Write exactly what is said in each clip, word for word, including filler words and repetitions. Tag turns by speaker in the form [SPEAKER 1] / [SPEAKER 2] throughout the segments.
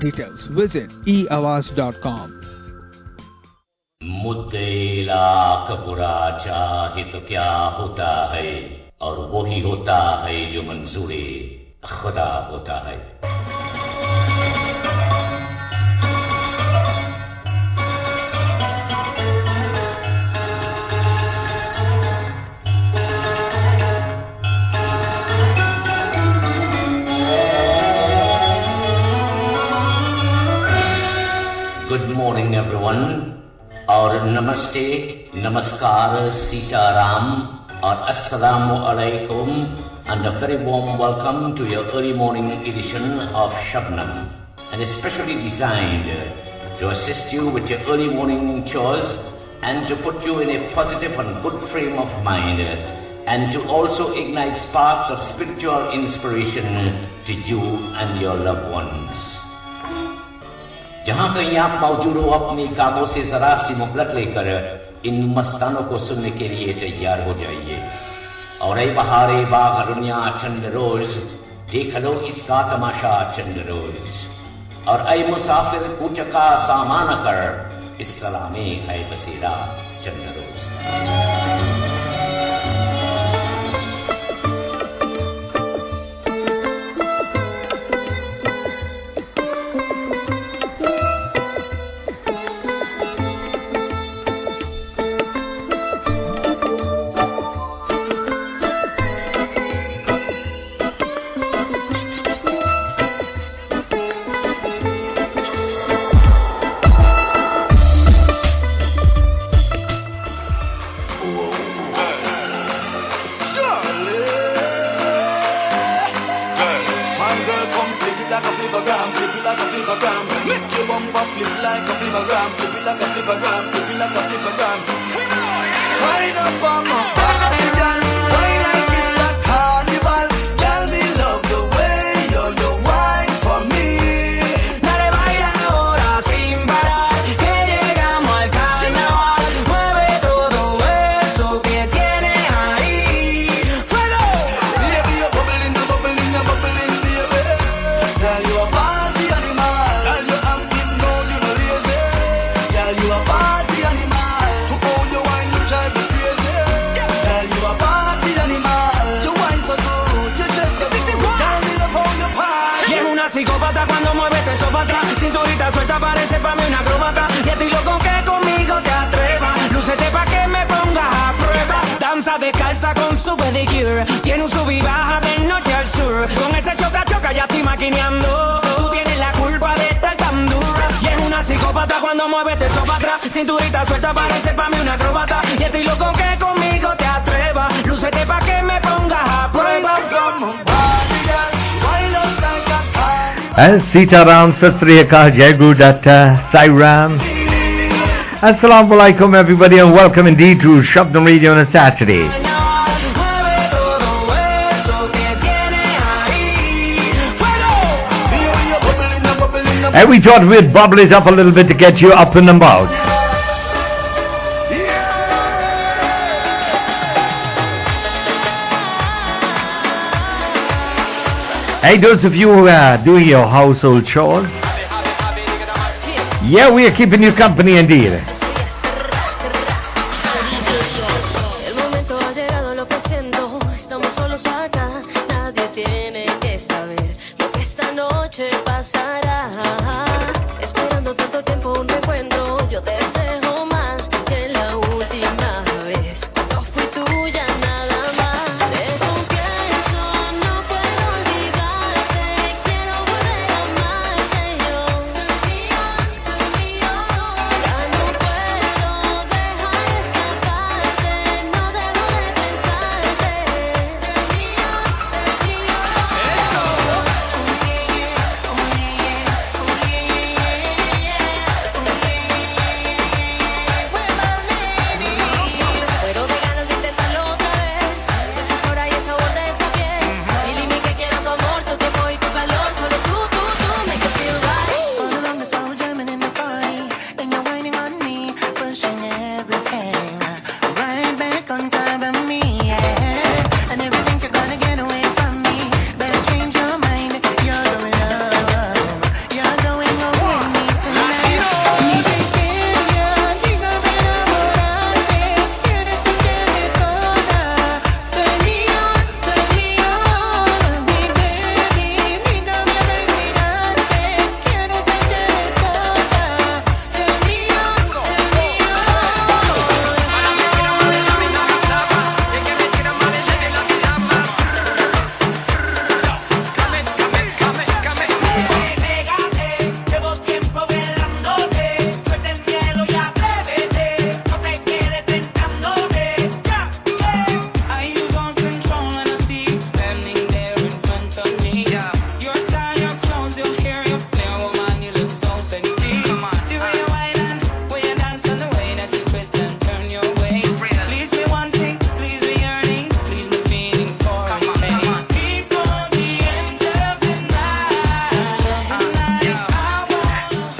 [SPEAKER 1] Details visit e awaaz dot com.
[SPEAKER 2] मुद्दे लाख बुरा चाहे तो क्या होता है, और वो ही होता है जो मंजूरे खुदा होता है। Good morning everyone, और नमस्ते, नमस्कार, सीताराम, और अस्सलाmu alaikum, and a very warm welcome to your early morning edition of Shabnam, and especially designed to assist you with your early morning chores and to put you in a positive and good frame of mind, and to also ignite sparks of spiritual inspiration to you and your loved ones. जहां कहीं आप मौजूद हो, अपने कामों से जरा सी मोहलत लेकर इन मस्तानों को सुनने के लिए तैयार हो जाइए। और ऐ बहारे बाग दुनिया चंद रोज, देख लो इसका तमाशा चंद रोज। और ऐ मुसाफिर कुछ का सामान कर, इस सलामे है बसेरा चंद रोज।
[SPEAKER 3] Tiene un sub y baja del norte al sur. Con ese choca choca ya estoy maquineando. Tú tienes la culpa de estar tan dura. Y es una psicópata cuando mueves te sopa atrás. Cinturita suelta parece pa' mí una acróbata. Y estoy loco que conmigo te atrevas. Lúcete pa' que me pongas a prueba.
[SPEAKER 4] And Sitaram, Sat Sri Akal, Jai Guru Datta, Sai Ram. Assalamu alaikum everybody, and welcome indeed to Shabnam Radio on a Saturday. And we thought we'd bubble it up a little bit to get you up and about. Hey, those of you who are doing your household chores, yeah, we are keeping you company indeed.
[SPEAKER 5] No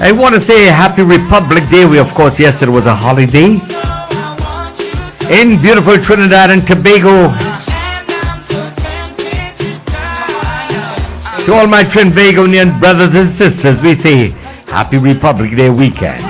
[SPEAKER 4] I want to say Happy Republic Day. We, of course, yesterday was a holiday in beautiful Trinidad and Tobago. To all my Trinbagonian brothers and sisters, we say Happy Republic Day weekend.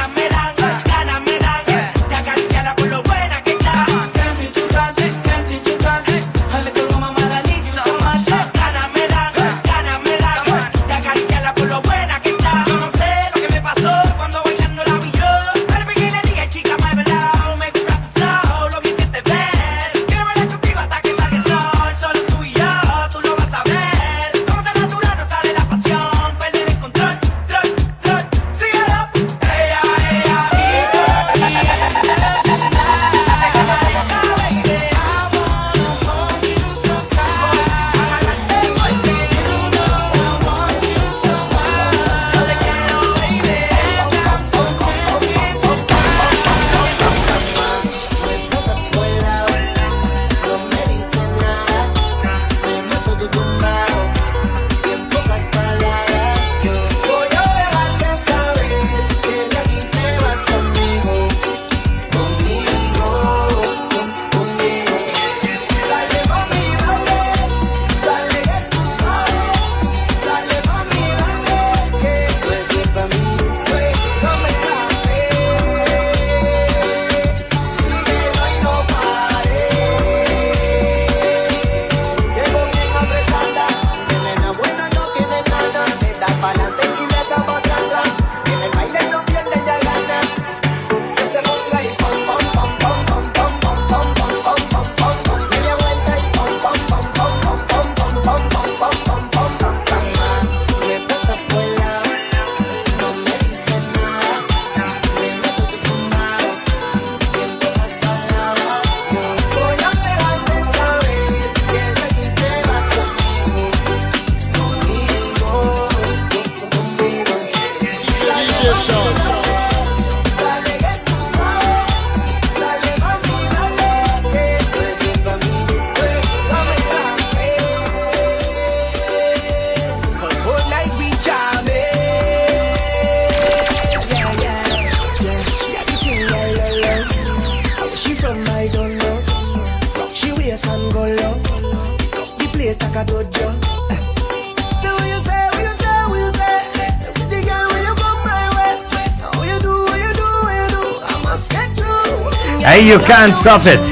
[SPEAKER 4] Hey, you can't stop it.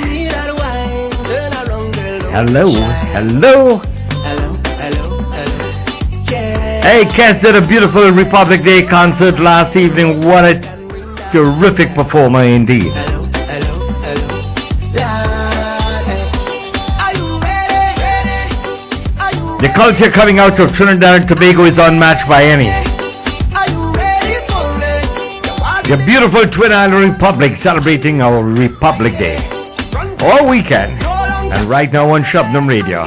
[SPEAKER 4] Hello, hello. Hey, Kes did a beautiful Republic Day concert last evening. What a terrific performer indeed. The culture coming out of Trinidad and Tobago is unmatched by any. The beautiful Twin Island Republic celebrating our Republic Day all weekend, and right now on Shabnam Radio.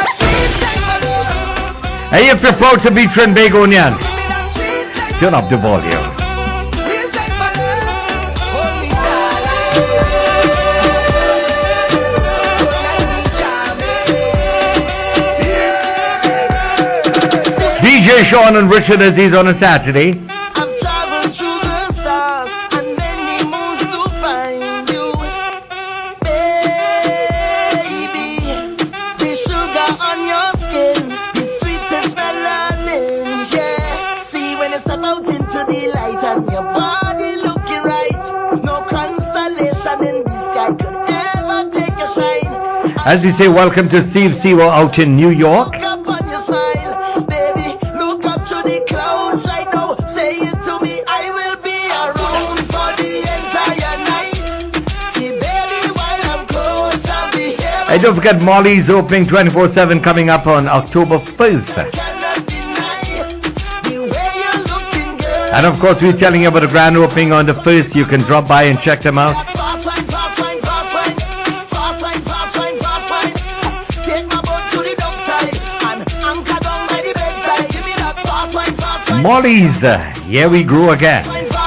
[SPEAKER 4] Hey, if you're proud to be Trinbagonian, turn up the volume. D J Sean and Richard Aziz on a Saturday. As we say, welcome to Steve Sewa out in New York. And don't forget Molly's opening twenty-four seven coming up on October first. And of course we're telling you about the grand opening on the first. You can drop by and check them out. Molly's, uh, here we grow again.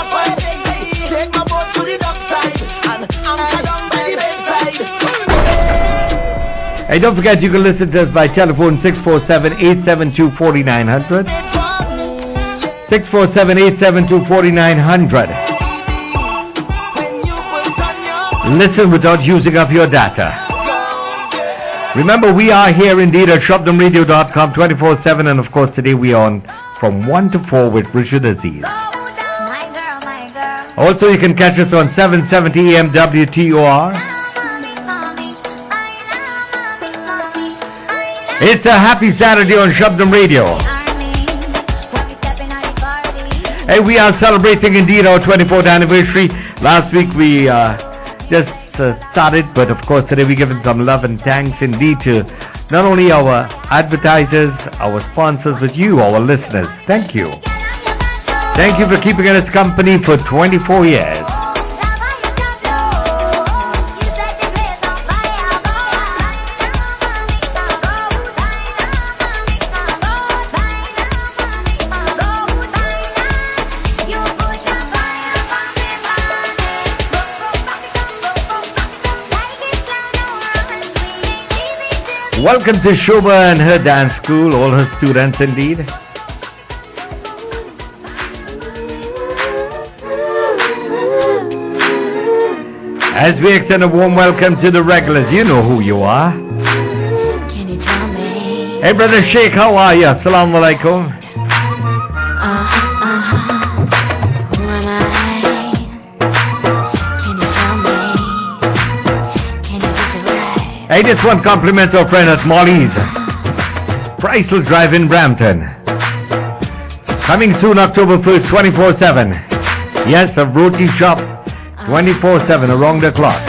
[SPEAKER 4] Hey, don't forget you can listen to us by telephone six four seven, eight seven two, four nine zero zero. six four seven, eight seven two, four nine zero zero. Listen without using up your data. Remember, we are here indeed at shopdom radio dot com twenty-four seven, and of course today we are on from one to four with Rashid Aziz. Also, you can catch us on seven seventy A M W T O R. It's a happy Saturday on Shabdam Radio. Hey, we are celebrating indeed our twenty-fourth anniversary. Last week we uh, just uh, started, but of course today we're giving some love and thanks indeed to not only our advertisers, our sponsors, but you, our listeners. Thank you. Thank you for keeping us company for twenty-four years. Welcome to Shobha and her dance school, all her students indeed. As we extend a warm welcome to the regulars, you know who you are.
[SPEAKER 5] Can you tell me?
[SPEAKER 4] Hey brother Sheikh, how are you? Assalamu alaikum.
[SPEAKER 5] Uh-huh, uh-huh. Who am I? Can you tell me? Can you get it right?
[SPEAKER 4] Hey, this one compliments our friend at Molly's Priceless Drive in Brampton. Coming soon October first, twenty-four seven. Yes, a roti shop twenty-four seven around the clock.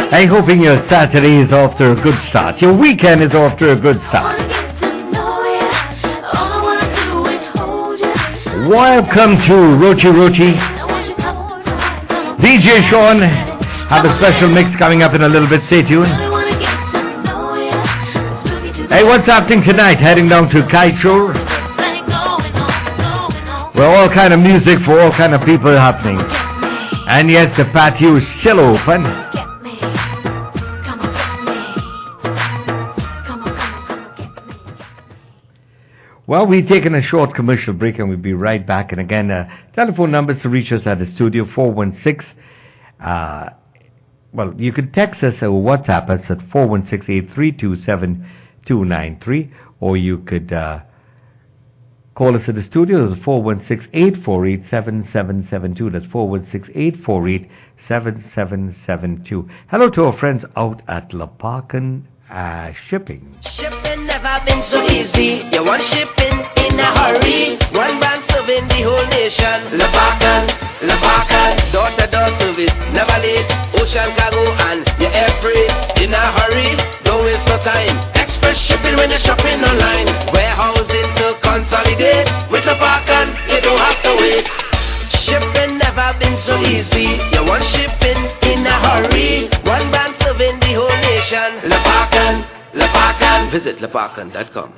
[SPEAKER 4] Hey, hoping your Saturday is off to a good start. Your weekend is off to a good start. Welcome to Rochi Rochi. D J Sean have a special mix coming up in a little bit. Stay tuned. Hey, what's happening tonight? Heading down to Kite Show. Well, all kind of music for all kind of people happening. And yes, the patio is still open. Well, we're taking a short commercial break and we'll be right back. And again, uh, telephone numbers to reach us at the studio, four one six. Uh, well, you can text us or WhatsApp us at four one six, eight three two, seven two nine three. Or you could uh, call us at the studio, it's four one six, eight four eight, seven seven seven two. That's four one six, eight four eight, seven seven seven two. Hello to our friends out at Lapakan uh, Shipping.
[SPEAKER 3] Shipping never been so easy. You want shipping in a hurry. One brand serving the whole nation. Lapakan, Lapakan, door-to-door service, never late. Ocean cargo and you're air freight in a hurry. Don't waste no time. Express shipping when you're shopping online. Warehousing to consolidate. With Lapakan, you don't have to wait. Shipping never been so easy. You want shipping in a hurry. One brand serving the whole nation. Lapakan, Lapakan. Visit lapakan dot com.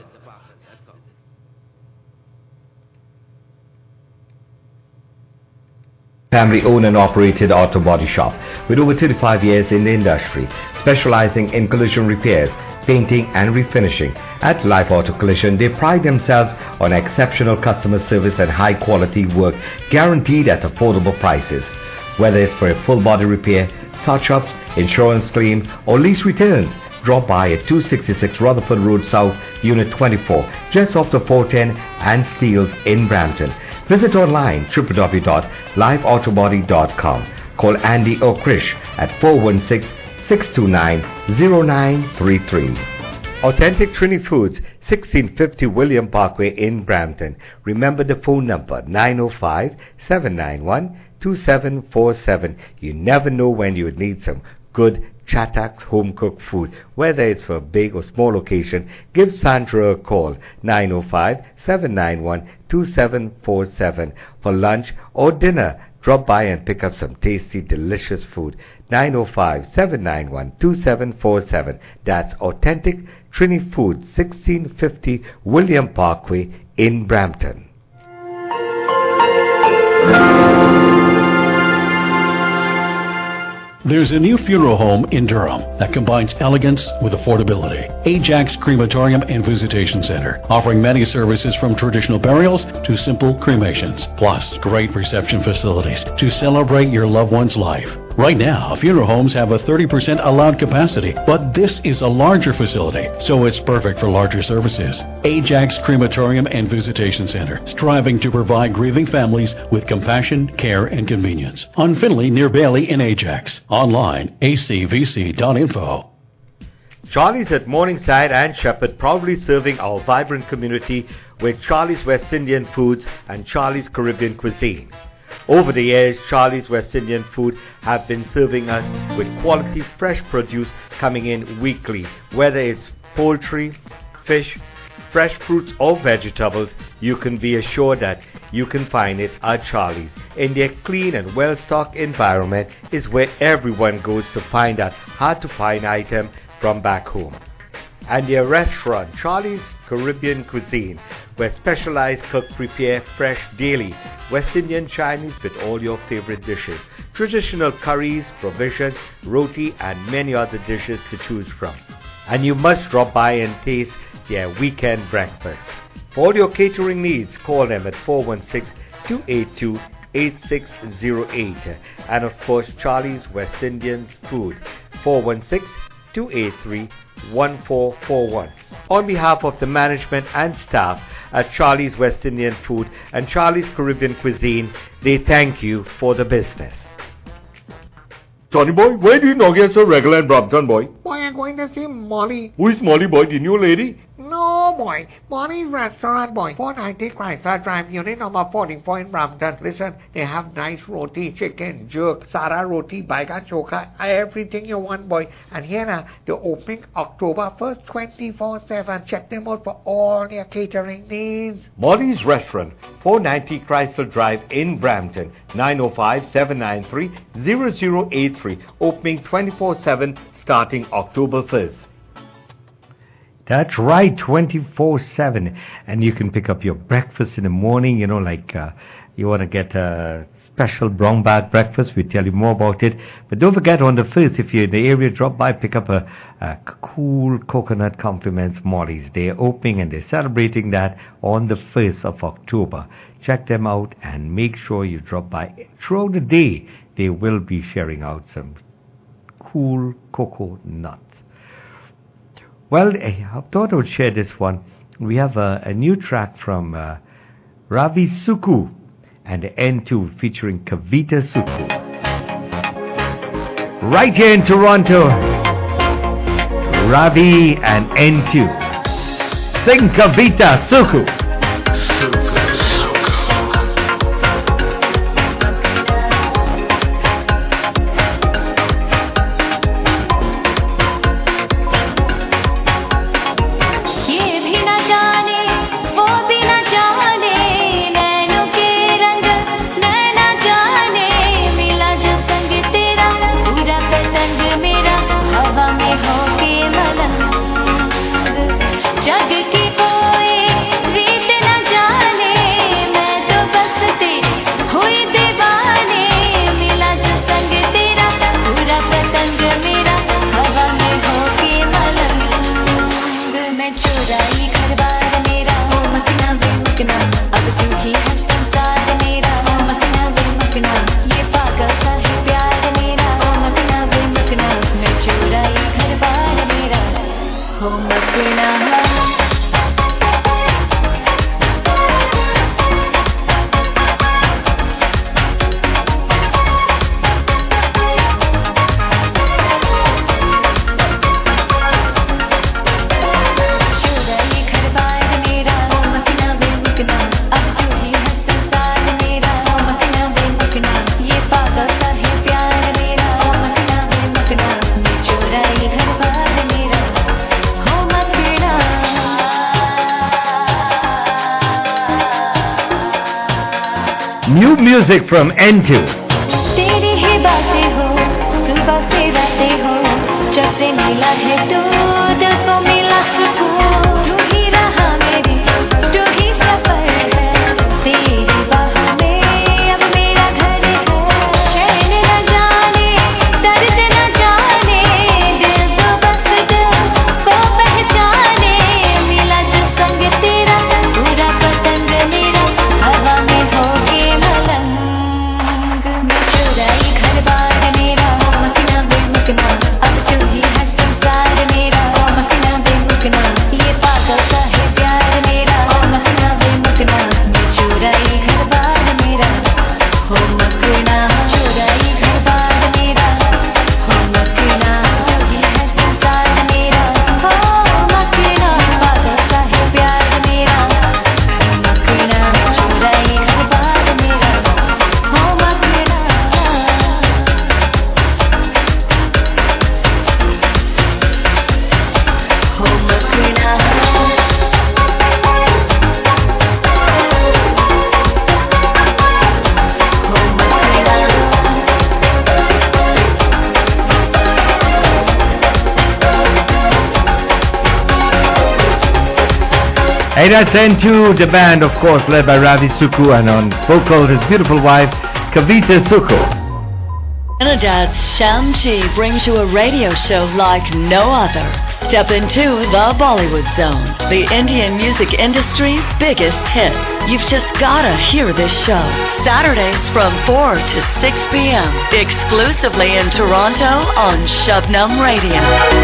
[SPEAKER 4] Family-owned and operated auto body shop with over thirty-five years in the industry, specializing in collision repairs, painting and refinishing. At Life Auto Collision, they pride themselves on exceptional customer service and high-quality work guaranteed at affordable prices. Whether it's for a full-body repair, touch-ups, insurance claim, or lease returns, drop by at two sixty-six Rutherford Road South, Unit twenty-four, just off the four ten and Steeles in Brampton. Visit online w w w dot live autobody dot com. Call Andy or Krish at four one six, six two nine, zero nine three three. Authentic Trini Foods, sixteen fifty William Parkway in Brampton. Remember the phone number, nine oh five, seven nine one, two seven four seven. You never know when you would need some good Chatax home-cooked food. Whether it's for a big or small occasion, give Sandra a call, nine oh five, seven nine one, two seven four seven. For lunch or dinner, drop by and pick up some tasty, delicious food. nine oh five, seven nine one, two seven four seven. That's Authentic Trini Foods, sixteen fifty William Parkway in Brampton.
[SPEAKER 6] There's a new funeral home in Durham that combines elegance with affordability. Ajax Crematorium and Visitation Center, offering many services from traditional burials to simple cremations, plus great reception facilities to celebrate your loved one's life. Right now, funeral homes have a thirty percent allowed capacity, but this is a larger facility, so it's perfect for larger services. Ajax Crematorium and Visitation Center, striving to provide grieving families with compassion, care, and convenience. On Finley near Bailey in Ajax. Online, a c v c dot info.
[SPEAKER 4] Charlie's at Morningside and Shepherd, proudly serving our vibrant community with Charlie's West Indian Foods and Charlie's Caribbean Cuisine. Over the years, Charlie's West Indian Food have been serving us with quality fresh produce coming in weekly. Whether it's poultry, fish, fresh fruits or vegetables, you can be assured that you can find it at Charlie's. In their clean and well-stocked environment is where everyone goes to find that hard-to-find item from back home. And their restaurant, Charlie's Caribbean Cuisine, where specialized cooks prepare fresh daily West Indian Chinese with all your favorite dishes, traditional curries, provisions, roti and many other dishes to choose from. And you must drop by and taste their weekend breakfast. For all your catering needs, call them at four one six, two eight two, eight six zero eight. And of course, Charlie's West Indian Food, four one six, two eight three, one four four one. On behalf of the management and staff at Charlie's West Indian Food and Charlie's Caribbean Cuisine, they thank you for the business. Johnny boy, where do you not get so regular in Brampton, boy?
[SPEAKER 7] Boy, I'm going to see Molly.
[SPEAKER 4] Who is Molly, boy? The new lady?
[SPEAKER 7] No, Oh boy, Molly's Restaurant boy, four ninety Chrysler Drive, unit number forty-four in Brampton. Listen, they have nice roti, chicken, jerk, Sara roti, baigan choka, everything you want boy. And here uh, they're opening October first, twenty-four seven. Check them out for all their catering needs.
[SPEAKER 4] Molly's Restaurant, four ninety Chrysler Drive in Brampton, nine oh five, seven nine three, zero zero eight three, opening twenty-four seven starting October first. That's right, twenty-four seven. And you can pick up your breakfast in the morning, you know, like uh, you want to get a special brown bag breakfast. We'll tell you more about it. But don't forget, on the first, if you're in the area, drop by, pick up a, a cool coconut compliments Molly's. They're opening and they're celebrating that on the first of October. Check them out and make sure you drop by. Throughout the day, they will be sharing out some cool cocoa nuts. Well, I thought I would share this one. We have a, a new track from uh, Ravi Suku and N two featuring Kavita Suku. Right here in Toronto, Ravi and N two. Sing Kavita Suku. New music from N two.
[SPEAKER 5] तेरी ही बातें हो, सुबह से रातें हो, जब से मिला है तू, दिल को मिला सुकून, तू ही रहा मेरी, तू ही सफर है, तेरी बाहों में अब मेरा घर है, चैन न जाने, दर्द न जाने, दिल तो बस दिल को पहचाने, मिला जो संग तेरा, पूरा पतंग मेरा, हवा में हो के मलंग, मैं चुराई घर बार मेरा, मकना बेमकना, अब तू ही है संसार मेरा, मकना बेमकना, ये पागल सा है प्यार मेरा, मकना बेमकना, मैं चुराई घर बार मेरा, हो मकना, चुराई घर बार मेरा, हो मकना, ये है संसार मेरा, हो मकना, पागल सा है प्यार मेरा, मकना, चुराई घर बार मेरा, हो मकना.
[SPEAKER 4] Hey, that's N two, the band, of course, led by Ravi Suku, and on vocal his beautiful wife, Kavita Suku.
[SPEAKER 8] Trinidad Shamji brings you a radio show like no other. Step into the Bollywood Zone, the Indian music industry's biggest hit. You've just gotta hear this show. Saturdays from four to six p.m. exclusively in Toronto on Shabnam Radio.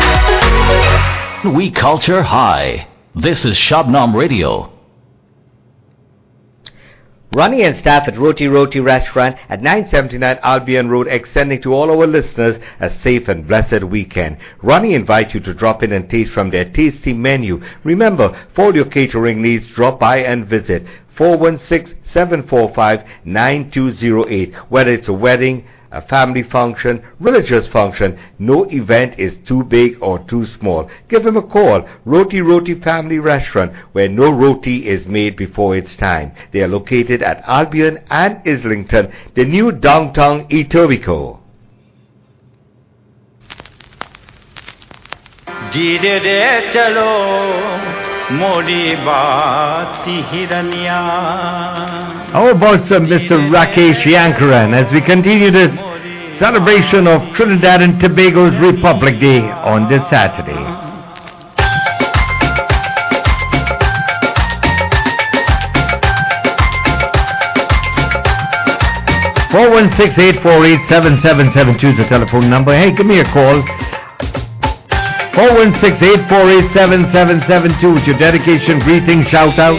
[SPEAKER 9] We culture high. This is Shabnam Radio.
[SPEAKER 4] Ronnie and staff at Roti Roti Restaurant at nine seventy-nine Albion Road, extending to all our listeners a safe and blessed weekend. Ronnie invites you to drop in and taste from their tasty menu. Remember, for all your catering needs, drop by and visit four one six, seven four five, nine two zero eight. Whether it's a wedding, a family function, religious function, no event is too big or too small. Give him a call. Roti Roti Family Restaurant, where no roti is made before its time. They are located at Albion and Islington, the new downtown Etobicoke.
[SPEAKER 9] धीरे रे चलो मोरी बाती हिरनिया.
[SPEAKER 4] How about some Mister Rakesh Yankaran as we continue this celebration of Trinidad and Tobago's Republic Day on this Saturday. four one six, eight four eight, seven seven seven two is the telephone number. Hey, give me a call. four one six, eight four eight, seven seven seven two with your dedication, greeting, shout out.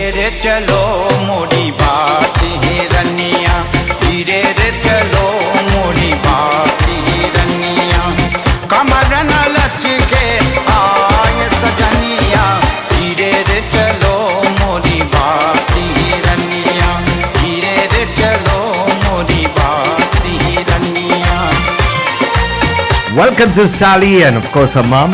[SPEAKER 4] Welcome to Sally and of course her mom.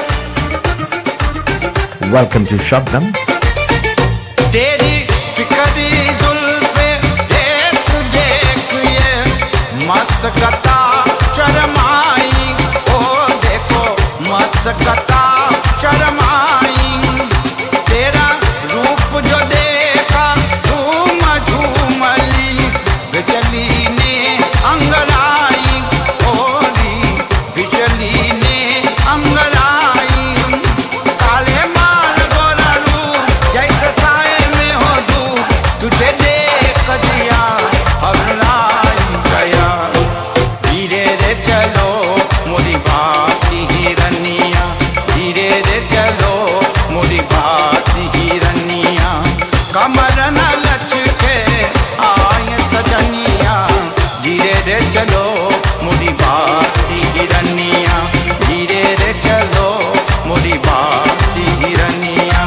[SPEAKER 4] Welcome to Shabnam.
[SPEAKER 9] तेरी फिकरी जुल्फे देख देख ये मस्त कता शर्माई. ओ देखो मस्त कता शर्माई. तेरा रूप जो देखा झूम झूमली बिजली ने अंगड़ाई. ओरी बिजली ने अंगड़ाई. काले माल गोरा रूप जैसे साए में हो धूप. तुझे देख दिया हवलाई गया. धीरे रे चलो मोरी बाती हिरनिया. धीरे रे चलो मोरी बाती हिरनिया. कमर न लचके आए सजनिया. धीरे रे चलो मोरी बाती हिरनिया. धीरे रे चलो मोरी बाती हिरनिया.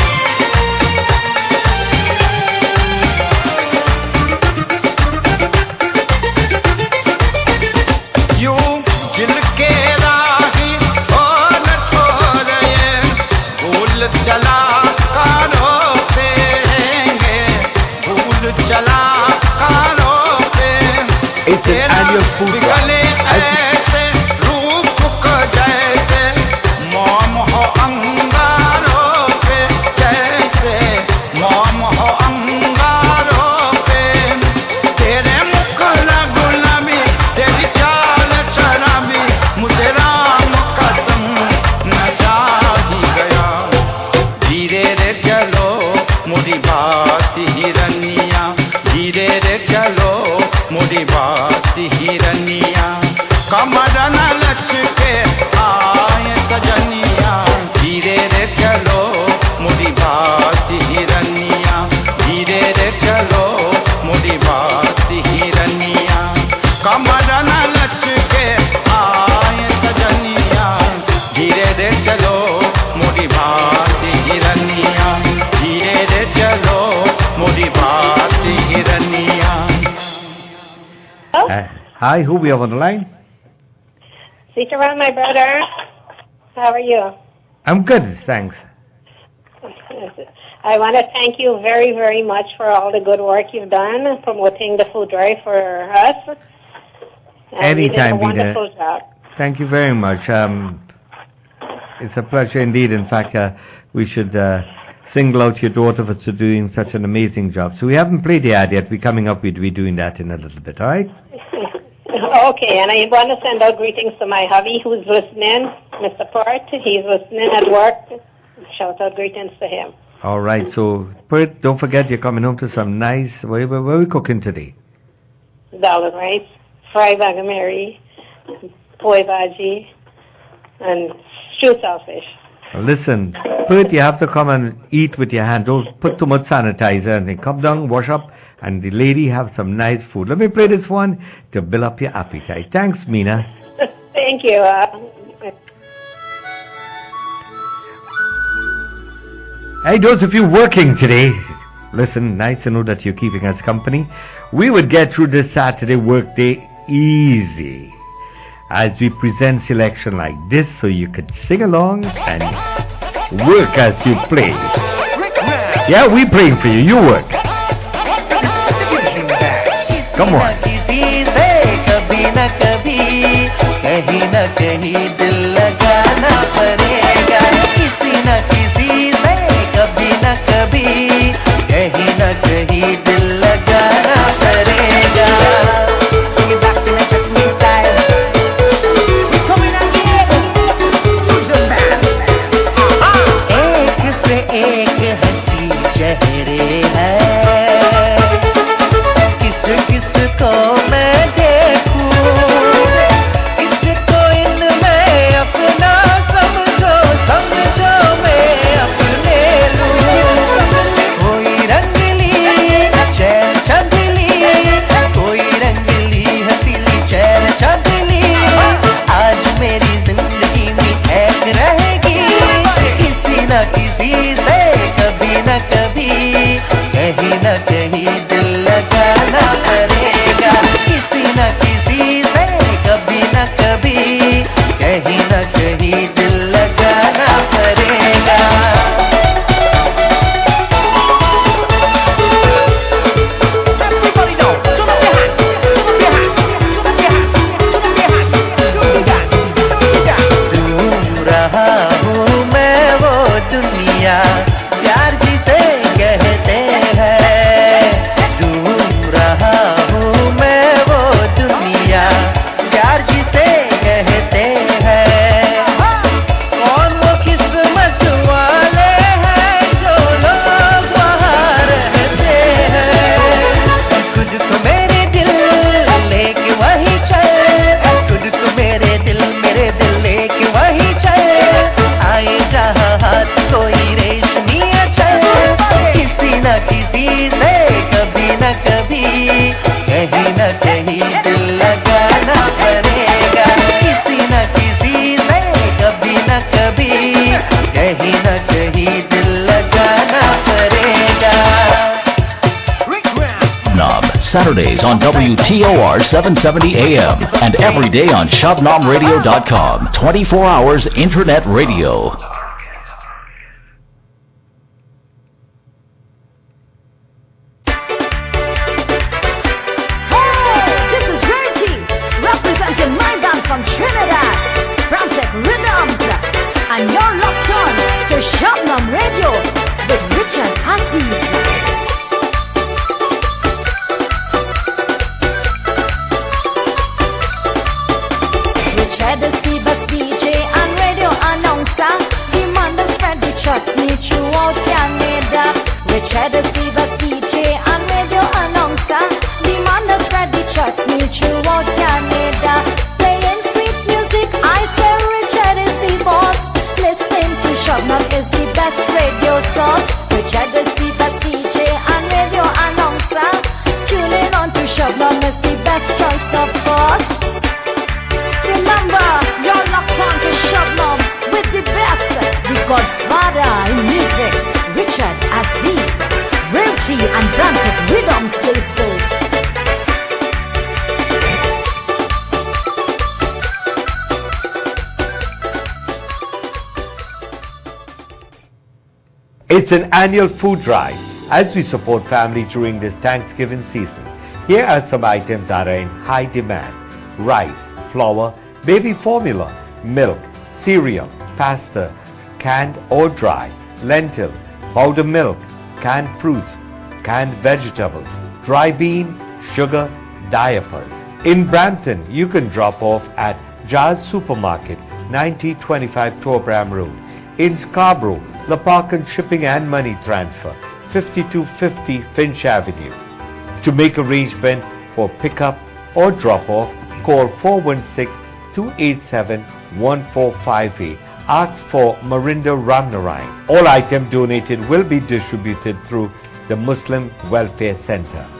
[SPEAKER 9] यूं दिल के राही हो न छोड़े. भूल चला कारो पेंगे. भूल चला कारो पे.
[SPEAKER 4] It's an annual food drive.
[SPEAKER 9] गले ऐसे रूप को जैसे मोम हो अंगारों पे. जैसे मोम हो अंगारों पे. तेरे मुखड़ा गुलाबी तेरी चाल शराबी. मुझे राम कसम नशा ही गया. धीरे रे चलो मोरी बाती हिरनिया. धीरे रे चलो मोरी बाती हिरनिया. कमर न लचके आए सजनिया. धीरे रे चलो मोरी बाती हिरनिया. धीरे रे चलो मोरी बाती हिरनिया. कमर न लचके आए सजनिया. धीरे रे चलो मोरी बाती हिरनिया. धीरे रे चलो मोरी बाती हिरनिया.
[SPEAKER 4] Uh, hi, who we have on the line?
[SPEAKER 10] Sitaram, my brother. How are you?
[SPEAKER 4] I'm good, thanks.
[SPEAKER 10] I want to thank you very, very much for all the good work you've done promoting the food drive for us. And
[SPEAKER 4] Anytime,
[SPEAKER 10] you did a wonderful
[SPEAKER 4] Vida.
[SPEAKER 10] job.
[SPEAKER 4] Thank you very much. Um, it's a pleasure indeed. In fact, uh, we should uh, single out your daughter for doing such an amazing job. So we haven't played the ad yet. We're coming up. We'll be doing that in a little bit, all right?
[SPEAKER 10] Okay, and I want to send out greetings to my hubby who's listening, Mister Port. He's listening at work. Shout out greetings to him.
[SPEAKER 4] All right. So, Pert, don't forget you're coming home to some nice... Where, where, where are we cooking today?
[SPEAKER 10] Dal rice, fried bagamari, poi bhaji, and stewed sausage.
[SPEAKER 4] Now listen, Pert, you have to come and eat with your hand. Don't put too much sanitizer and then come down, wash up, and the lady have some nice food. Let me play this one to build up your appetite. Thanks, Meena.
[SPEAKER 10] Thank you. Uh,
[SPEAKER 4] Hey, those of you working today, listen, nice to know that you're keeping us company. We would get through this Saturday workday easy as we present selection like this so you could sing along and work as you play. Yeah, we praying for you. You work. Come on.
[SPEAKER 11] Saturdays on W T O R seven seventy A M and every day on Shabnam Radio dot com. twenty-four hours internet radio.
[SPEAKER 4] It's an annual food drive as we support family during this Thanksgiving season. Here are some items that are in high demand: rice, flour, baby formula, milk, cereal, pasta, canned or dry, lentil, powdered milk, canned fruits, canned vegetables, dry bean, sugar, diapers. In Brampton, you can drop off at Jazz Supermarket, ninety twenty-five Torbram Road. In Scarborough, La Parkin Shipping and Money Transfer, fifty-two fifty Finch Avenue. To make arrangement for pickup or drop-off, call four one six, two eight seven, one four five eight. Ask for Marinda Ramnarayan. All items donated will be distributed through the Muslim Welfare Center.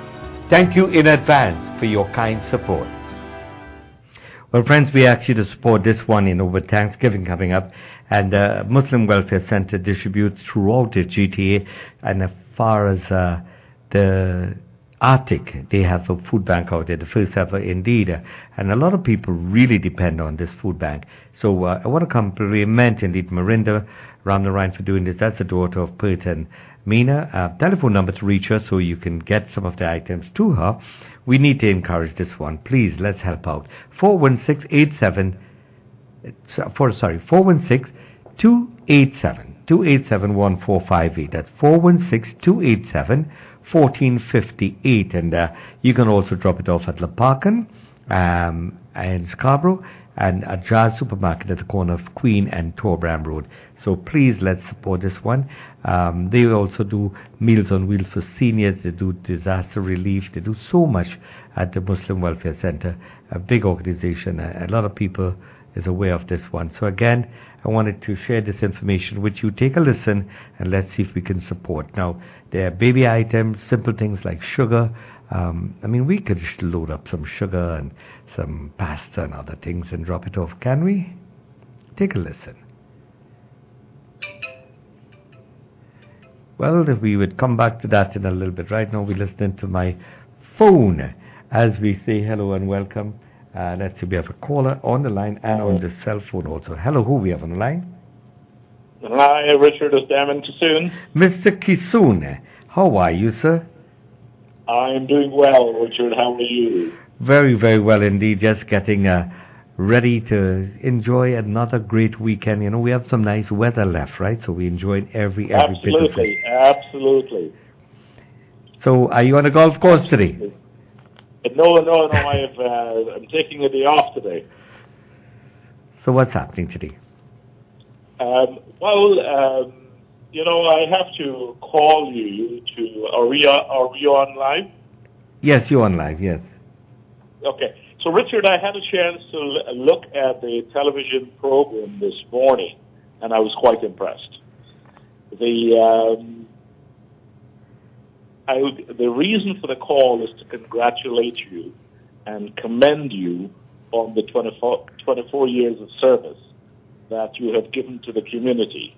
[SPEAKER 4] Thank you in advance for your kind support. Well, friends, we ask you to support this one in over Thanksgiving coming up, and uh, Muslim Welfare Center distributes throughout the G T A, and as far as uh, the Arctic, they have a food bank out there, the first ever indeed, uh, and a lot of people really depend on this food bank. So uh, I want to compliment indeed Marinda Ramnarayan for doing this. That's the daughter of Perth and Meena. Uh, telephone number to reach her so you can get some of the items to her. We need to encourage this one. Please, let's help out. four one six eight seven, for, sorry, four one six two eight seven, two eight seven one four five eight. That's four one six two eight seven, one four five eight. And uh, you can also drop it off at Laparkan um, and Scarborough, and a Jazz Supermarket at the corner of Queen and Torbram Road. So please, let's support this one. Um, they also do Meals on Wheels for seniors. They do disaster relief. They do so much at the Muslim Welfare Center, a big organization. A, a lot of people is aware of this one. So again, I wanted to share this information with you. Take a listen and let's see if we can support. Now, there are baby items, simple things like sugar. Um, I mean, we could just load up some sugar and some pasta and other things and drop it off, can we? Take a listen. Well, if we would come back to that in a little bit. Right now, we're listening to my phone as we say hello and welcome. Uh, let's see, we have a caller on the line and on the cell phone also. Hello, who we have on the line?
[SPEAKER 12] Hi, Richard. It's Damon Kissoon.
[SPEAKER 4] Mister Kissoon, how are you, sir?
[SPEAKER 12] I am doing well, Richard. How are you?
[SPEAKER 4] Very, very well indeed. Just getting uh, ready to enjoy another great weekend. You know, we have some nice weather left, right? So we enjoyed every every
[SPEAKER 12] absolutely,
[SPEAKER 4] bit of it.
[SPEAKER 12] Absolutely.
[SPEAKER 4] So, are you on a golf course today?
[SPEAKER 12] No, no, no. I have. Uh, I'm taking a day off today.
[SPEAKER 4] So, what's happening today?
[SPEAKER 12] Um, well, um, you know, I have to call you to. Are we? Are we on live?
[SPEAKER 4] Yes, you're on live. Yes.
[SPEAKER 12] Okay. So, Richard, I had a chance to l- look at the television program this morning, and I was quite impressed. The um, I would, the reason for the call is to congratulate you and commend you on the twenty-four, twenty-four years of service that you have given to the community.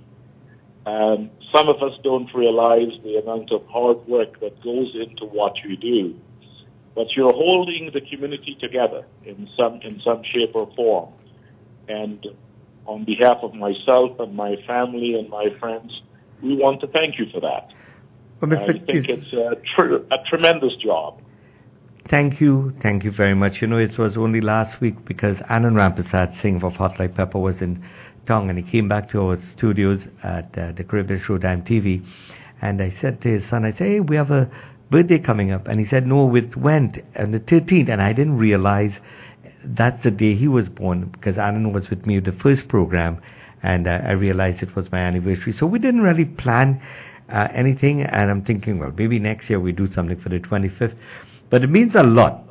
[SPEAKER 12] Um, some of us don't realize the amount of hard work that goes into what you do. But you're holding the community together in some in some shape or form. And on behalf of myself and my family and my friends, we want to thank you for that.
[SPEAKER 4] Well, Mister
[SPEAKER 12] I think it's a, tr- a tremendous job.
[SPEAKER 4] Thank you. Thank you very much. You know, it was only last week because Anand Ramprasad Singh of Hot Like Pepper was in Tong, and he came back to our studios at uh, the Caribbean Showtime T V. And I said to his son, I said, hey, we have a birthday coming up. And he said, no, it went on the thirteenth. And I didn't realize that's the day he was born, because Anand was with me with the first program, and uh, I realized it was my anniversary. So we didn't really plan uh, anything, and I'm thinking, well, maybe next year we do something for the twenty-fifth. But it means a lot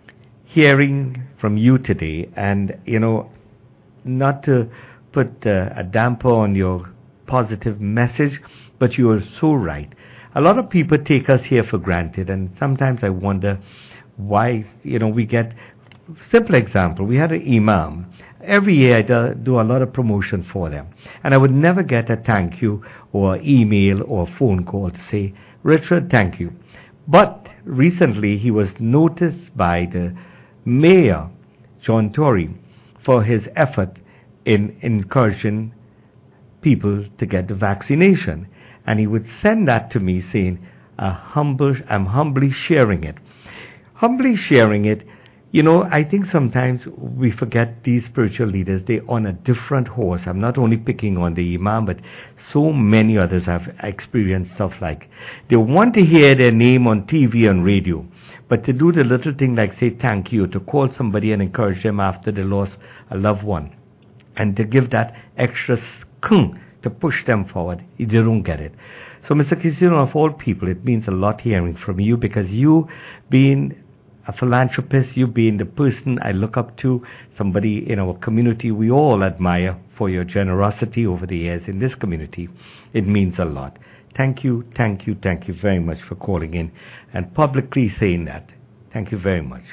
[SPEAKER 4] hearing from you today, and, you know, not to put uh, a damper on your positive message, but you are so right. A lot of people take us here for granted, and sometimes I wonder why, you know, we get, simple example, we had an imam. Every year I do, do a lot of promotion for them, and I would never get a thank you or email or phone call to say, Richard, thank you. But recently he was noticed by the mayor, John Tory, for his effort in encouraging people to get the vaccination. And he would send that to me saying, uh, humble, I'm humbly sharing it. Humbly sharing it, you know, I think sometimes we forget these spiritual leaders. They're on a different horse. I'm not only picking on the imam, but so many others have experienced stuff like, they want to hear their name on T V and radio, but to do the little thing like say thank you, to call somebody and encourage them after they lost a loved one, and to give that extra skunk to push them forward, they don't get it. So, Mister Kissoon, of all people, it means a lot hearing from you, because you being a philanthropist, you being the person I look up to, somebody in our community we all admire for your generosity over the years in this community, it means a lot. Thank you, thank you, thank you very much for calling in and publicly saying that. Thank you very much.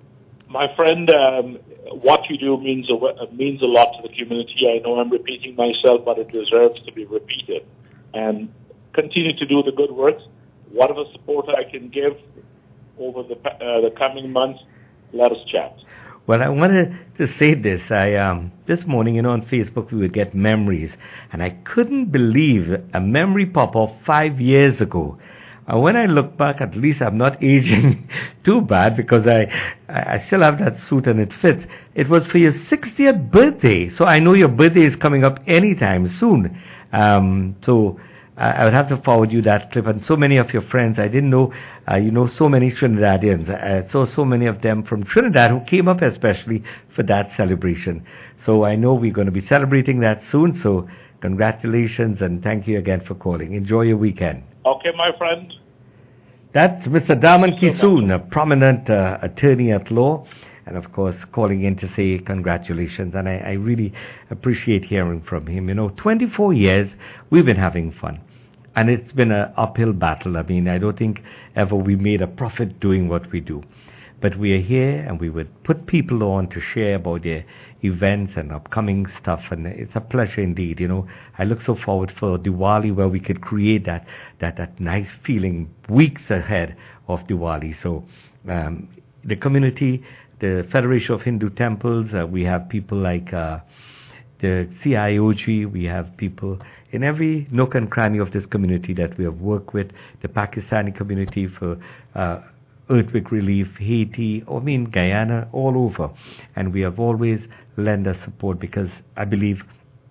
[SPEAKER 12] My friend, um, what you do means a, means a lot to the community. I know I'm repeating myself, but it deserves to be repeated. And continue to do the good work. Whatever support I can give over the uh, the coming months, let us chat.
[SPEAKER 4] Well, I wanted to say this. I um, this morning, you know, on Facebook we would get memories, and I couldn't believe a memory pop up five years ago. And when I look back, at least I'm not aging too bad because I, I still have that suit and it fits. It was for your sixtieth birthday, so I know your birthday is coming up anytime soon. Um, so I, I would have to forward you that clip. And so many of your friends, I didn't know, uh, you know, so many Trinidadians. I saw so many of them from Trinidad who came up especially for that celebration. So I know we're going to be celebrating that soon. So congratulations and thank you again for calling. Enjoy your weekend.
[SPEAKER 12] Okay, my friend.
[SPEAKER 4] That's Mister Daman Kisoon, a prominent uh, attorney at law, and of course calling in to say congratulations. And I, I really appreciate hearing from him. You know, twenty-four years, we've been having fun. And it's been an uphill battle. I mean, I don't think ever we made a profit doing what we do. But we are here and we would put people on to share about their events and upcoming stuff, and it's a pleasure indeed. You know, I look so forward for Diwali where we could create that that, that nice feeling weeks ahead of Diwali. So um, the community, the Federation of Hindu Temples, uh, we have people like uh, the C I O G, we have people in every nook and cranny of this community that we have worked with, the Pakistani community for uh, earthquake relief, Haiti, I mean Guyana, all over. And we have always lent us support because I believe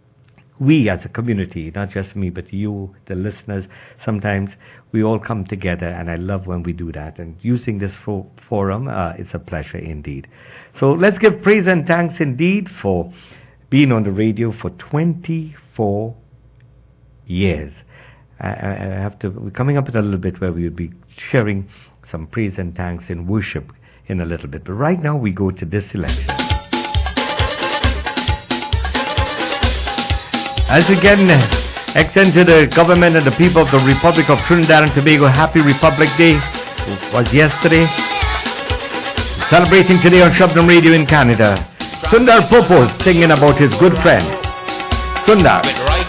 [SPEAKER 4] we as a community, not just me, but you, the listeners, sometimes we all come together, and I love when we do that. And using this fo- forum, uh, it's a pleasure indeed. So let's give praise and thanks indeed for being on the radio for twenty-four years. I, I have to, we're coming up with a little bit where we will be sharing some praise and thanks in worship in a little bit. But right now we go to this selection. As again, extend to the government and the people of the Republic of Trinidad and Tobago, Happy Republic Day. It was yesterday. Celebrating today on Shabnam Radio in Canada. Sundar Popo singing about his good friend. Sundar.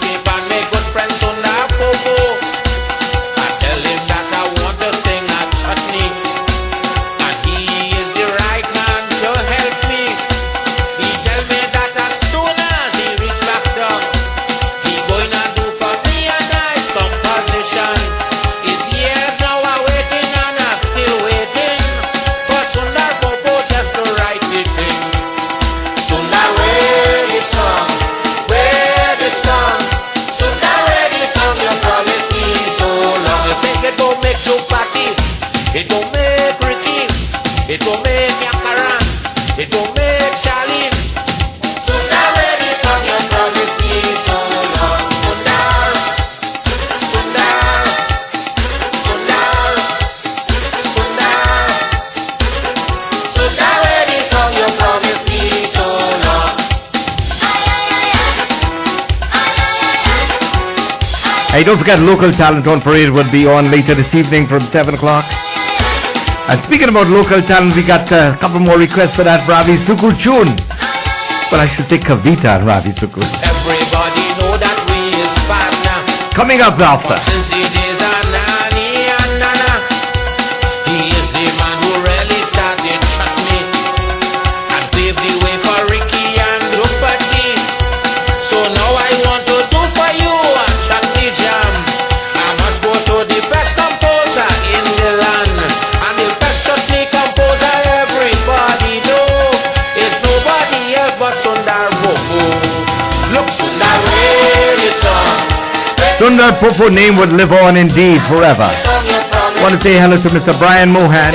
[SPEAKER 4] Hey, don't forget Local Talent on Parade will be on later this evening from seven o'clock. And speaking about local talent, we got uh, a couple more requests for that Ravi Sukur tune. Well, I should say Kavita and Ravi Sukur.
[SPEAKER 9] Everybody know that we is partner.
[SPEAKER 4] Coming up after.
[SPEAKER 9] Since the days of Nani and Nana, he is the man who really started trust me and paved the way for Ricky and Drupati. So now I want to do for you a chutney jam. I must go to the best composer in the land, and the best chutney composer everybody know is nobody else but Sundar Popo. Look, Sundar, where it's on.
[SPEAKER 4] Sundar Popo name would live on indeed forever. I want to say hello to Mister Brian Mohan,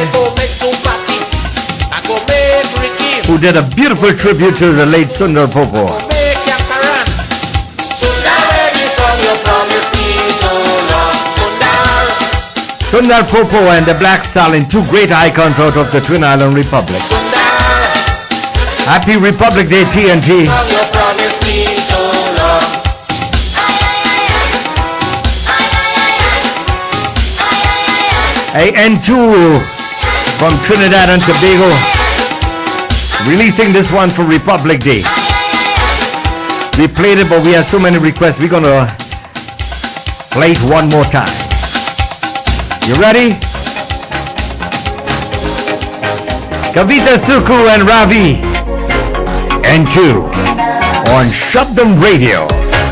[SPEAKER 4] who did a beautiful tribute to the late Sundar Popo. Sundar Popo and the Black Stallion, two great icons out of the Twin Island Republic. Happy Republic Day, T N T. A N two from Trinidad and Tobago, releasing this one for Republic Day. We played it, but we had so many requests. We're gonna play it one more time. You ready? Kavita Suku and Ravi, N two on Shabdam Radio.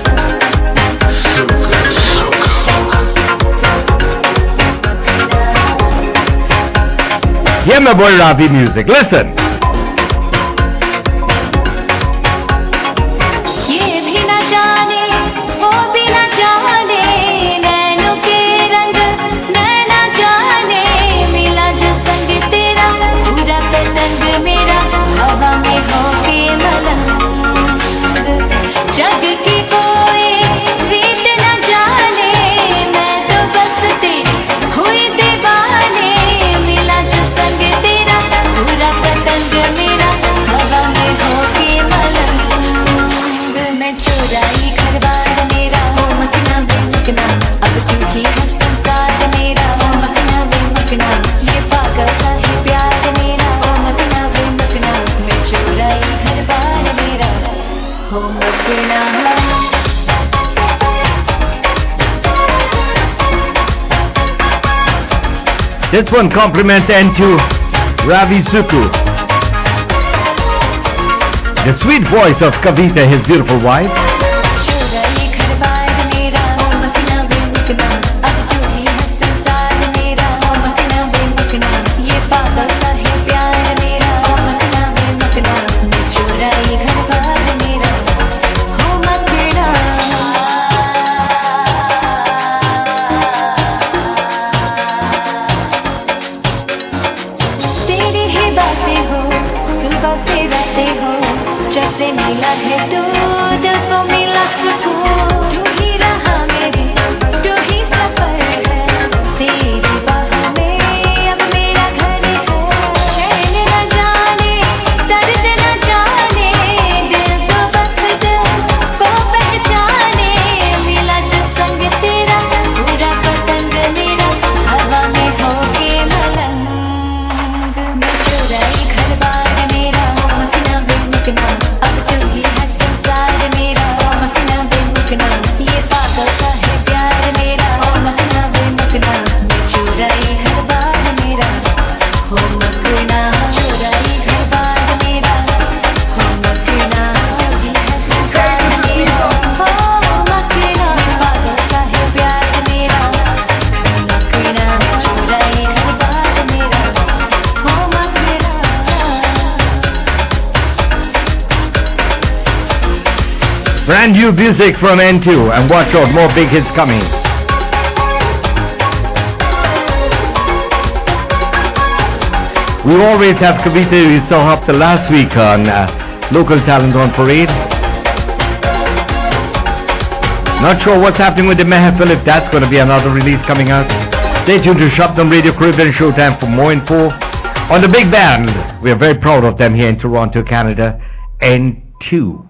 [SPEAKER 4] Hear my boy Ravi music. Listen. This one compliments N two, Ravi Suku. The sweet voice of Kavita, his beautiful wife. Brand new music from N two, and watch out, more big hits coming. We always have Kavita, we saw up the last week on uh, Local Talent on Parade. Not sure what's happening with the Mehfil, if that's going to be another release coming out. Stay tuned to Shabdam Radio Caribbean Showtime for more info on the big band. We are very proud of them here in Toronto, Canada, N two.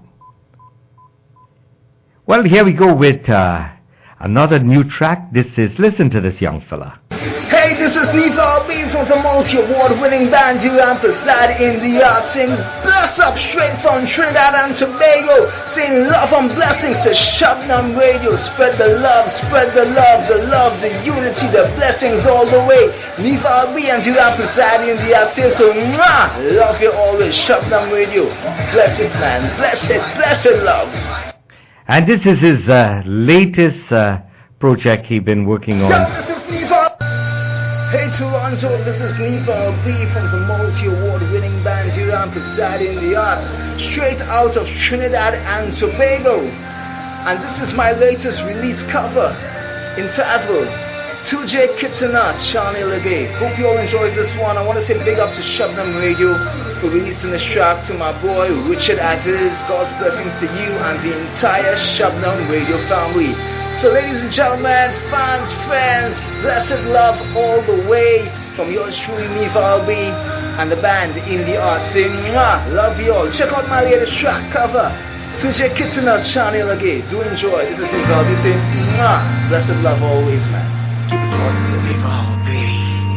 [SPEAKER 4] Well, here we go with uh, another new track. This is, listen to this young fella.
[SPEAKER 13] Hey, this is Nifa B from the multi-award-winning band you amplified in the art. Sing bless up straight from Trinidad and Tobago. Sing love and blessings to Shabnam Radio. Spread the love, spread the love, the love, the unity, the blessings all the way. Nifa B and you amplified in the art. So mwah, love you always, Shabnam Radio. Blessed man, blessed, blessed love.
[SPEAKER 4] And this is his uh, latest uh, project he's been working on.
[SPEAKER 13] Yo, this is Nifa. Hey Toronto, this is Nifa B from the multi-award-winning band you amplified in the art. Straight out of Trinidad and Tobago. And this is my latest release cover, entitled two J Kitana, Charlie Legay. Hope you all enjoyed this one. I want to say big up to Shabnam Radio for releasing this track, to my boy Richard Aziz. God's blessings to you and the entire Shabnam Radio family. So ladies and gentlemen, fans, friends, blessed love all the way from yours truly, Nifa Albi, and the band in the art. Say mwah, love you all. Check out my latest track cover, two J Kitana, Charlie Legay. Do enjoy. This is Nifa Albi saying mwah, blessed love always, man. Keep it positive.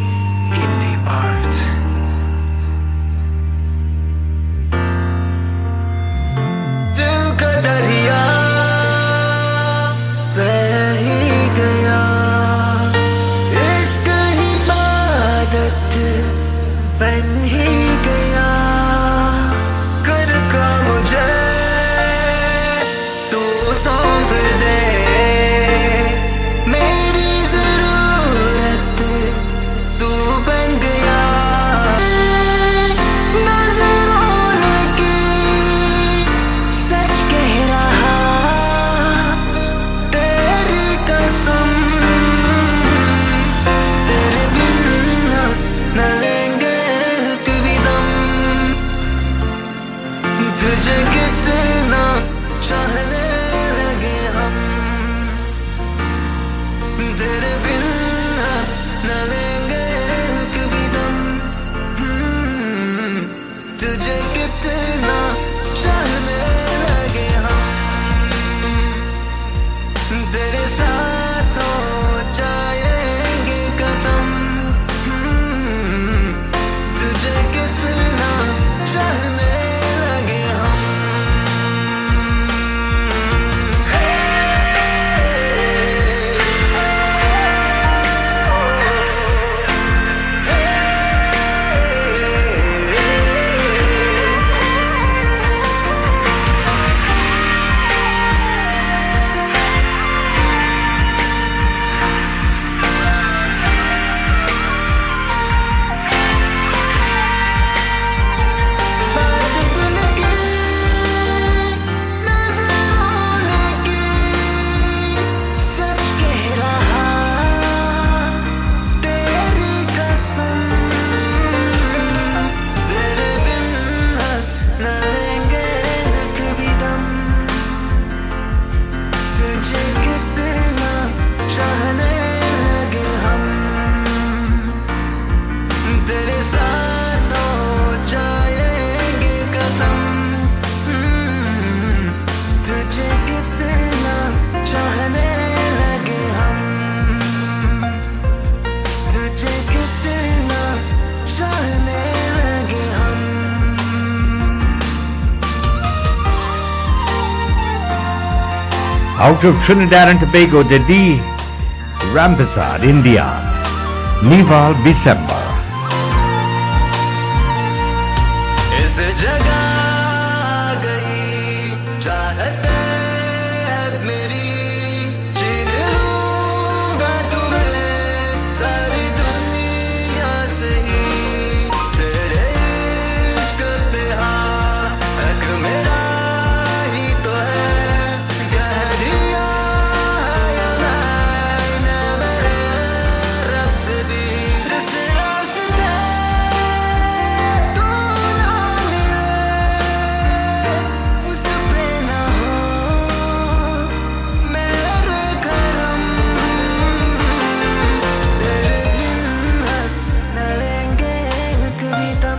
[SPEAKER 14] बन ही गया कर का मुझे तू सौंप दे मेरी जरूरत तू बन गया नजरों लगी सच कह रहा तेरी कसम तेरे बिना न लेंगे कभी दम तुझे कितना चाहने लगे हम तेरे बिना न लेंगे कभी दम तुझे कितना चाहने लगे हम तेरे साथ हो जाएंगे कदम तुझे कितना चाहने लगे हम सच कह रहा तेरी कसम तेरे बिना न लेंगे कभी दम तुझे कितना चाहने लगे हम तेरे साथ हो जाएंगे कदम तुझे कितना चाहने लगे हम तुझे कितना चाहने लगे हम
[SPEAKER 4] Out of Trinidad and Tobago, the D. Rampasad, India. Nival December.
[SPEAKER 14] इस जगह गई चाहते मेरी छीन लूंगा तुम्हें सारी दुनिया से ही तेरे इश्क पे हक मेरा ही तो है कह दिया है मैंने मेरे रब से भी जिस रास्ते तू ना मिले उस पे ना हो मेरे करम तेरे बिना न लेंगे कभी दम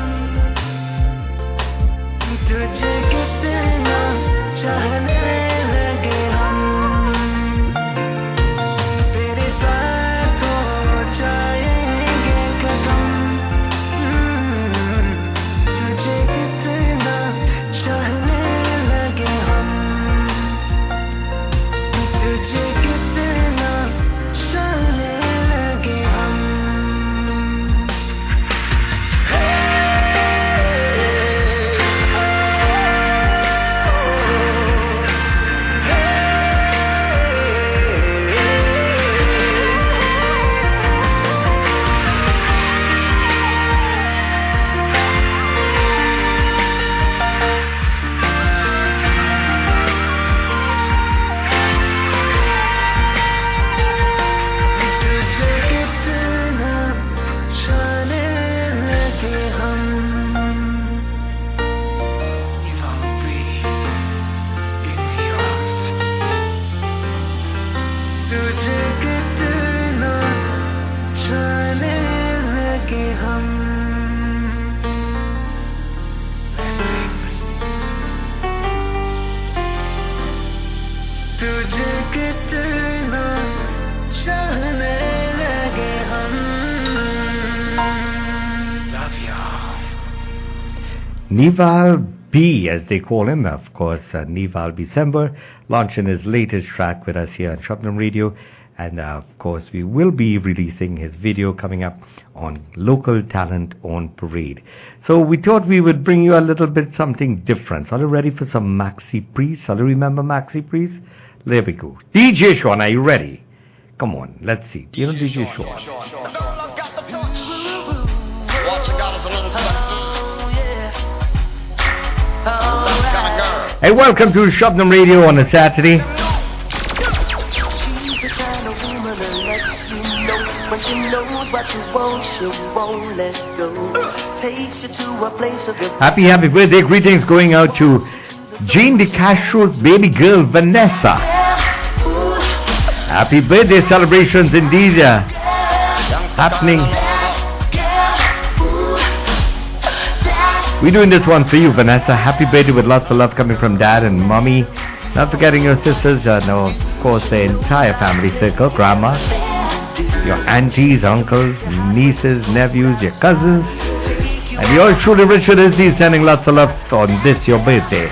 [SPEAKER 14] तुझे कितना चाहने लगे हम तेरे साथ हो जाएंगे कदम तुझे कितना चाहने लगे हम तुझे कितना चाहने लगे हम तुझे कितना चाहने लगे हम तुझे कितना चाहने लगे हम तुझे कितना चाहने लगे हम
[SPEAKER 4] Nival B, as they call him, of course, uh, Nival December, launching his latest track with us here on Shabnam Radio. And uh, of course, we will be releasing his video coming up on Local Talent on Parade. So we thought we would bring you a little bit something different. So are you ready for some Maxi Priest? Are you remember Maxi Priest? There we go. D J Sean, are you ready? Come on, let's see. Do you know D J Sean?
[SPEAKER 14] What you got is an instant.
[SPEAKER 4] Hey, welcome to Shabnam Radio on a Saturday.
[SPEAKER 14] She's the kind of woman that lets you know when she knows what you want, she won't let go. Takes you to a place of your
[SPEAKER 4] Happy, happy birthday greetings going out to Jean De Castro's baby girl, Vanessa. Happy birthday celebrations indeed uh, happening. We're doing this one for you, Vanessa. Happy birthday with lots of love coming from Dad and Mommy. Not forgetting your sisters, uh, no, of course, the entire family circle, Grandma, your aunties, uncles, nieces, nephews, your cousins. And yours truly, Richard Isney, sending lots of love on this, your birthday.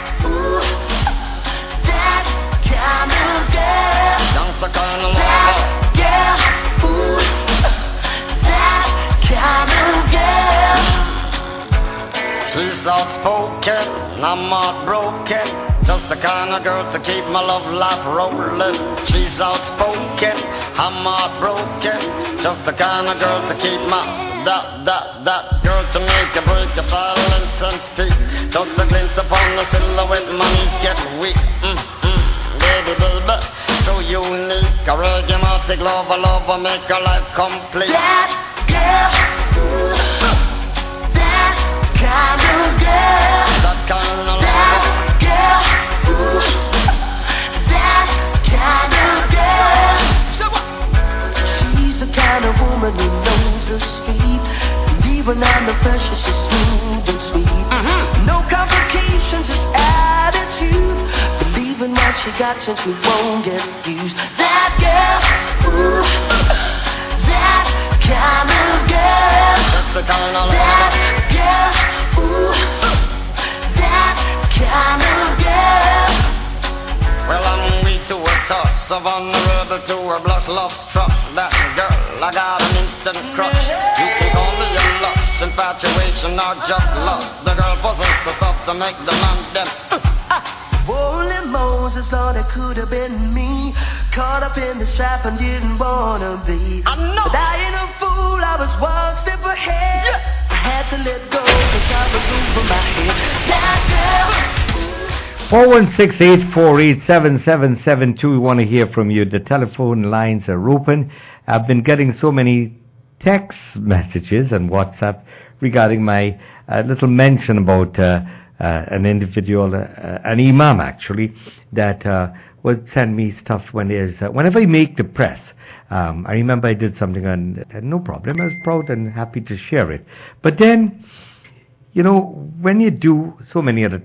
[SPEAKER 14] She's outspoken, I'm heartbroken. Just the kind of girl to keep my love life rolling. She's outspoken, I'm heartbroken. Just the kind of girl to keep my that that that girl to make you break your silence and speak. Just a glimpse upon the silhouette, my knees get weak. Mm, mm, baby, baby, so unique. A reggae lover, lover, make her life complete. That girl, that kind of girl, that kind of lover. She's the kind of woman who knows the street. And even under pressure, she's smooth and sweet. Mm-hmm. No complications, just attitude. Believe in what she got, since we won't get used. That girl, ooh, that kind of girl. That's the kind of that girl, ooh, that kind of girl. Well, I'm weak to her touch, so vulnerable to her blush, love struck. That girl, I got an instant crush. You can call me a lush, infatuation or just lust. The girl possessed the stuff to make the man them. Holy Moses, Lord, it could have been me. Caught up in this trap and didn't wanna be. I know. But I ain't a fool, I was one step ahead. Yeah. I had to let go, cause I was over my head. That girl.
[SPEAKER 4] four one six, eight four eight, seven seven seven two. We want to hear from you. The telephone lines are open. I've been getting so many text messages and WhatsApp regarding my uh, little mention about uh, uh, an individual, uh, uh, an imam actually, that uh, would send me stuff when there's, uh, whenever I make the press. Um, I remember I did something and uh, no problem. I was proud and happy to share it. But then, you know, when you do so many other